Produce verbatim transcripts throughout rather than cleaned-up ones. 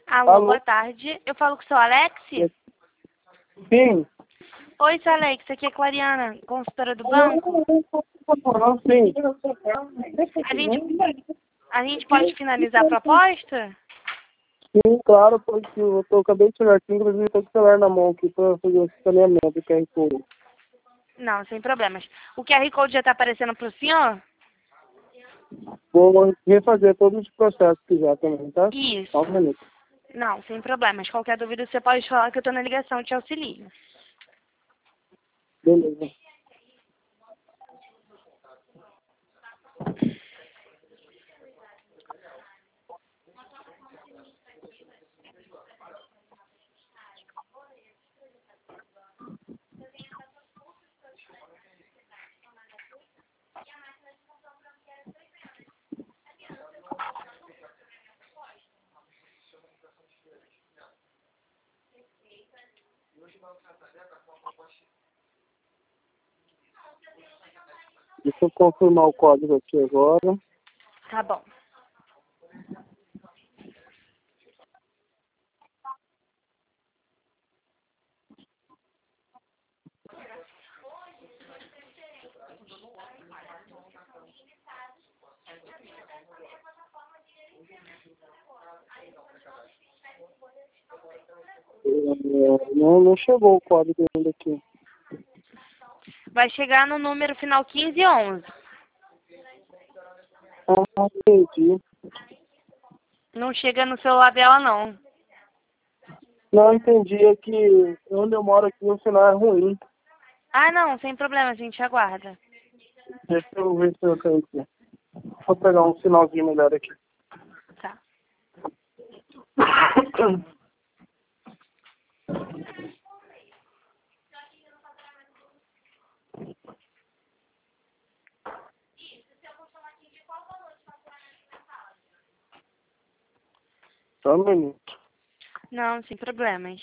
Alô, Alô? boa tarde. Eu falo com o seu Alex? Sim. Oi, seu Alex. Aqui é Clariana, consultora do banco. Sim. A gente, a gente pode finalizar a proposta? Sim, claro, porque eu tô, acabei de chegar aqui, inclusive estou com o celular na mão aqui para fazer o escaneamento do Q R Code. Não, sem problemas. O Q R Code já está aparecendo para o senhor? Vou refazer todos os processos que já também, tá? Isso. Só um minuto. Não, sem problemas. Qualquer dúvida você pode falar que eu estou na ligação, te auxilio. Beleza. Deixa eu confirmar o código aqui agora. Tá bom. É, Não, não chegou o código ainda aqui. Vai chegar no número final quinze e onze. Ah, entendi. Não chega no celular dela, não. Não, entendi. É que onde eu moro aqui o sinal é ruim. Ah, não, sem problema, a gente aguarda. Deixa eu ver se eu tenho aqui. Vou pegar um sinalzinho melhor aqui. Tá. Só um minuto. Não, sem problemas.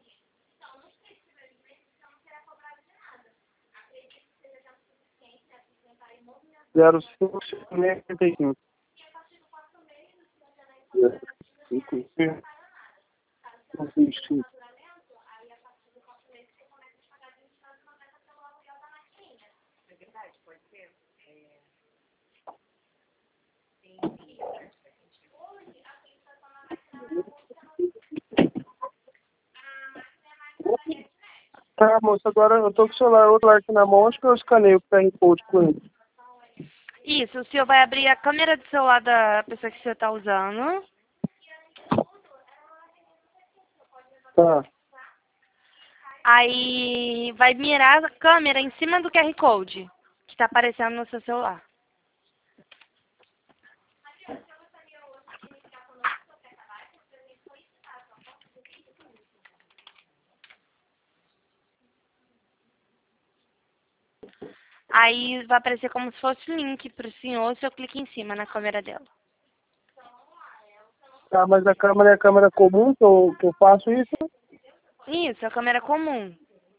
zero cinco cinquenta e cinco. zero cinco cinco. Tá, moça, agora eu tô com o celular, outro lá aqui na mão, acho que eu escaneio o Q R Code com ele. Isso, o senhor vai abrir a câmera do celular da pessoa que você está usando. Tá. Aí vai mirar a câmera em cima do Q R Code que está aparecendo no seu celular. Aí vai aparecer como se fosse um link para o senhor se eu clico em cima na câmera dela. Tá, mas a câmera é a câmera comum que eu, que eu faço isso? Isso, a câmera comum.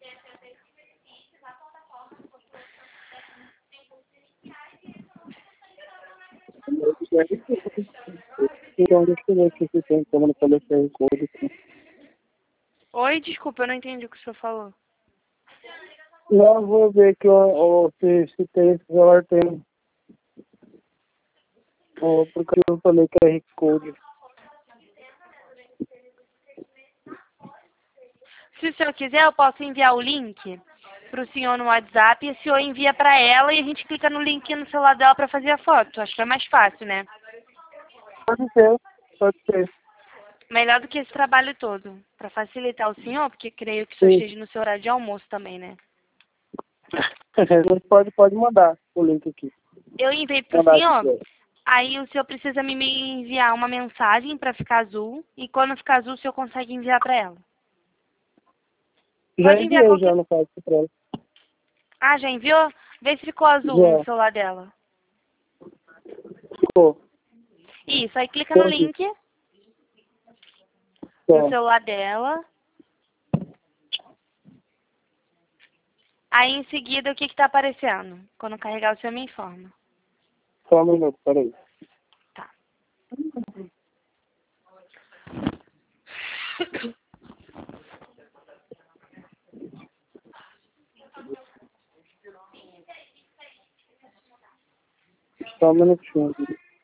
Então, deixa eu ver aqui se tem câmera para ler Q R Code aqui. Oi, desculpa, eu não entendi o que o senhor falou. Não, eu vou ver aqui ó, ó, se, se tem, esse celular tem. Ó, porque eu falei Q R Code. Se o senhor quiser, eu posso enviar o link para o senhor no WhatsApp e o senhor envia para ela e a gente clica no link no celular dela para fazer a foto. Acho que é mais fácil, né? Pode ser, pode ser. Melhor do que esse trabalho todo. Para facilitar o senhor, porque creio que o senhor Sim. esteja no seu horário de almoço também, né? Mas pode, pode mandar o link aqui. Eu enviei para o Mandar aqui. senhor, aí o senhor precisa me me enviar uma mensagem para ficar azul e quando ficar azul o senhor consegue enviar para ela. Já Pode enviar enviei qualquer... já no caso pra ela. Ah, já enviou? Vê se ficou azul no Já. celular dela. Ficou. Isso, aí clica no Entendi. link Tá. no celular dela. Aí em seguida o que que tá aparecendo? Quando carregar o senhor me informa. Só um minuto, peraí. Tá. Só um minutinho.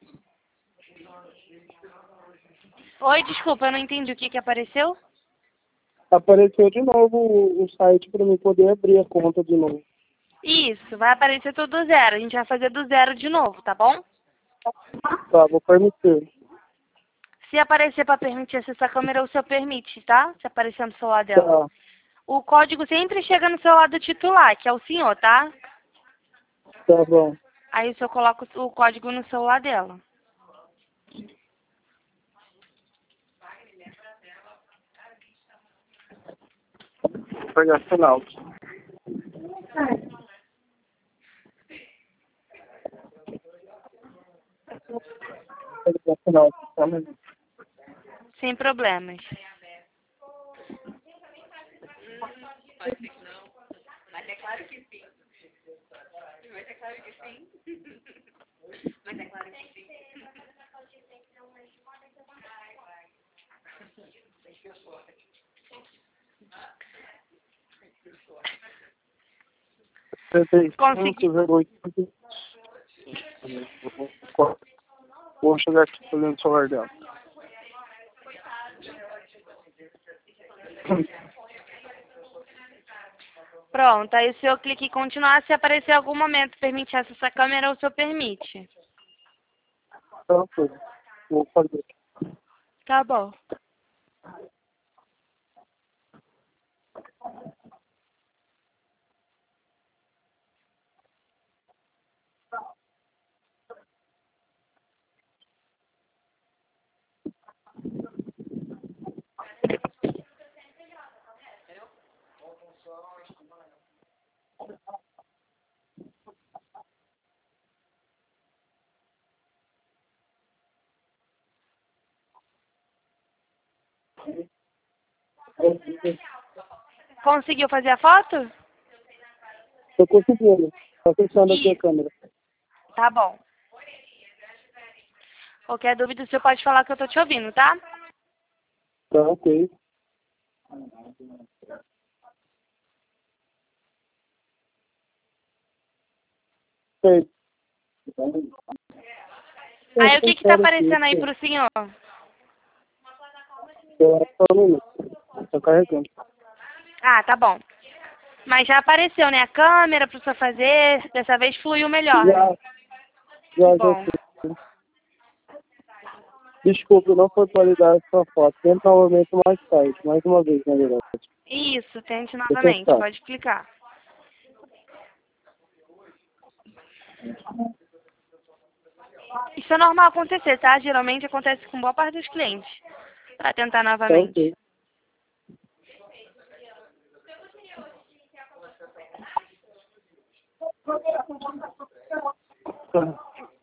Oi, desculpa, eu não entendi o que que apareceu. Apareceu de novo o, o site para mim poder abrir a conta de novo. Isso, vai aparecer tudo do zero. A gente vai fazer do zero de novo, tá bom? Tá, vou permitir. Se aparecer para permitir acessar a câmera, o seu permite, tá? Se aparecer no celular dela. Tá, O código sempre chega no celular do titular, que é o senhor, tá? tá bom. Aí o senhor coloca o código no celular dela. Vou pegar final. Vou pegar final. Tá, mas... Sem problemas. Consegui. Vou chegar aqui fazendo o celular dela. Pronto, aí o senhor clica em continuar. Se aparecer algum momento permitir acessar a câmera, o senhor permite. Tá, ok. Vou fazer. Tá bom. Conseguiu fazer a foto? Tô conseguindo. Tá fechando aqui a Isso. câmera. Tá bom. Qualquer dúvida, o senhor pode falar que eu tô te ouvindo, tá? Tá, ok. Sei. Aí o que que tá aparecendo aí pro senhor? Só um minuto. Tô carregando. Ah, tá bom. Mas já apareceu, né? A câmera pro senhor fazer. Dessa vez fluiu melhor, né? Já, já, já Bom. sei. Desculpe, não foi validar a sua foto. Tenta novamente mais tarde. Mais uma vez, na verdade. Isso, tente Deixa eu novamente. testar. Pode clicar. Isso é normal acontecer, tá? Geralmente acontece com boa parte dos clientes. Pra tentar Tá, novamente. ok. Tá.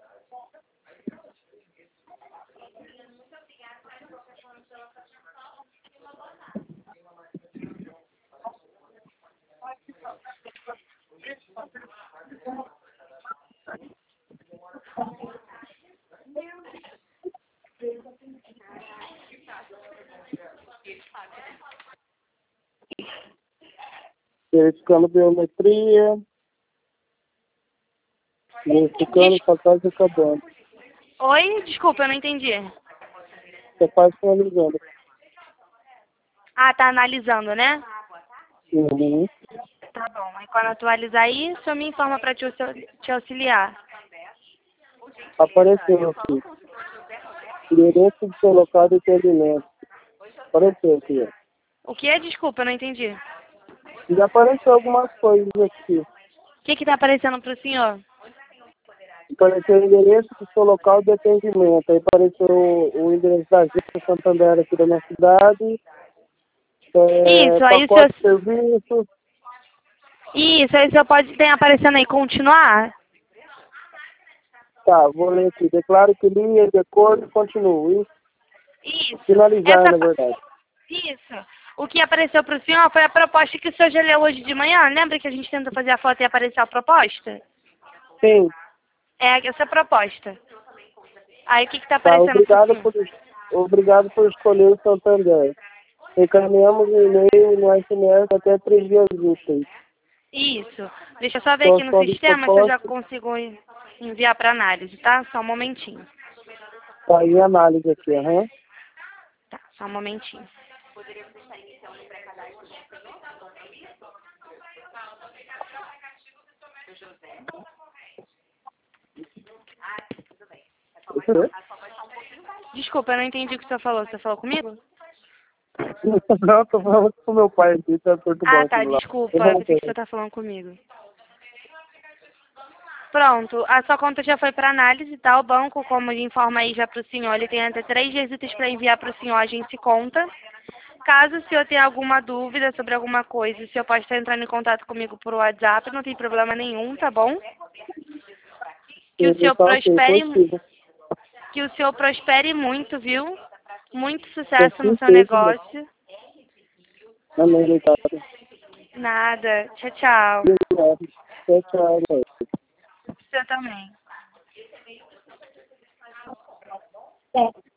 Verificando biometria. Verificando Des- para trás e acabando. Oi? Desculpa, eu não entendi. Você faz finalizando. Ah, tá analisando, né? Uhum. Tá bom. Aí quando atualizar isso, eu me informa pra te, auxil- te auxiliar. Apareceu aqui. Endereço do seu local de atendimento. Apareceu aqui, ó. O que é? Desculpa, eu não entendi. Já apareceu algumas coisas aqui. O que que tá aparecendo pro senhor? Apareceu o endereço do seu local de atendimento. Aí apareceu o, o endereço da agência Santander aqui da minha cidade. É, Isso, aí o pacote de seu... serviço. Isso, aí o senhor pode... Tem aparecendo aí continuar? Tá, vou ler aqui. Declaro que linha de acordo e continuo. Isso. Isso. Finalizar, Essa... na pa- verdade. Isso. O que apareceu pro senhor foi a proposta que o senhor já leu hoje de manhã. Lembra que a gente tentou fazer a foto e apareceu a proposta? Sim. É essa proposta. Aí o que que tá Tá, aparecendo pro obrigado senhor? por, obrigado por escolher o Santander. encaminhamos o e-mail no S M S até três dias úteis. Isso. Deixa eu só ver Só aqui no só sistema se eu já posso consigo enviar para análise, tá? Só um momentinho. fazer análise aqui, aham. Tá, só um momentinho. Uhum. Desculpa, eu não entendi o que você falou. Você falou comigo? Não, tô falando com meu pai aqui, tá tudo Ah, bom tá, tudo lá. desculpa. Eu pensei que você tá falando comigo. Pronto, a sua conta já foi para análise, tá? O banco, como ele informa aí já para o senhor, ele tem até três dias úteis para enviar para o senhor a agência conta. Caso o senhor tenha alguma dúvida sobre alguma coisa, o senhor pode estar entrando em contato comigo por WhatsApp, não tem problema nenhum, tá bom? Que o senhor Tá ok, prospere, consigo. que o senhor prospere muito, viu? Muito Com sucesso no seu certeza. negócio. Amém, obrigado. Nada. Tchau, tchau. Obrigado. Tchau, tchau. Você também. É.